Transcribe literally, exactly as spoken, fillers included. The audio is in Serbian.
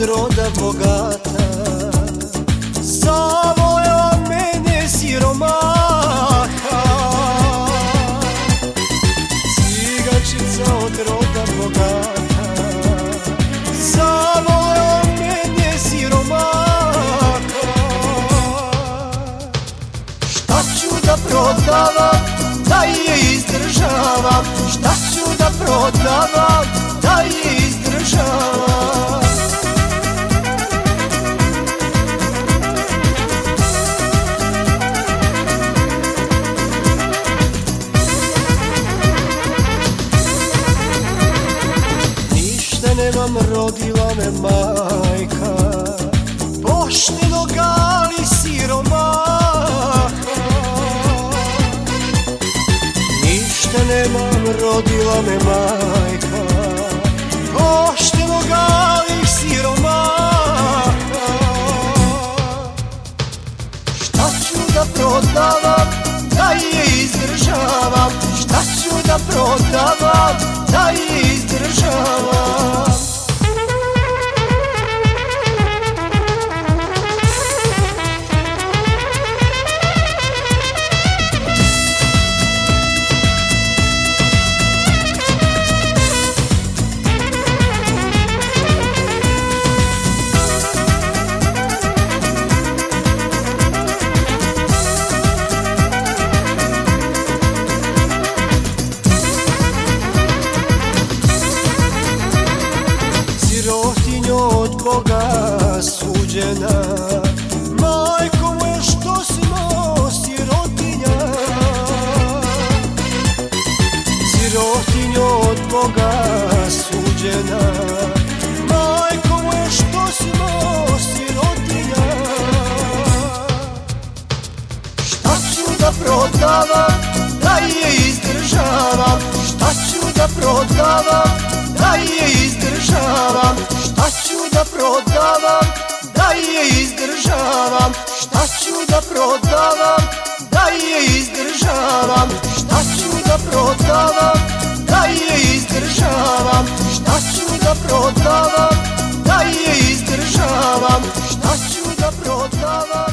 roda bogata, zavoleo mene siromaha. Cigančica od roda bogata, zavoleo mene siromaha. Šta ću da prodavam, da je izdržavam? Šta ću da prodavam, da je izdržavam? Ništa nemam, rodila me majka, pošteno gali siromaha. Ništa nemam, rodila me majka, pošteno gali siromaha. Šta ću da prodavam, da je izdržavam? Šta ću da prodavam, da je izdržavam? Sirotinjo od Boga suđena, majko moja što smo sirotinja? Sirotinjo od Boga suđena, majko moja što smo sirotinja? Šta ću da prodavam, da je izdržavam? Šta ću da prodavam, da je izdržavam? Šta ću da prodavam, da je izdržavam? Šta ću da prodavam, da je izdržavam? Šta ću da prodavam, da je izdržavam? Šta ću da prodavam, da je izdržavam? Šta ću da prodavam?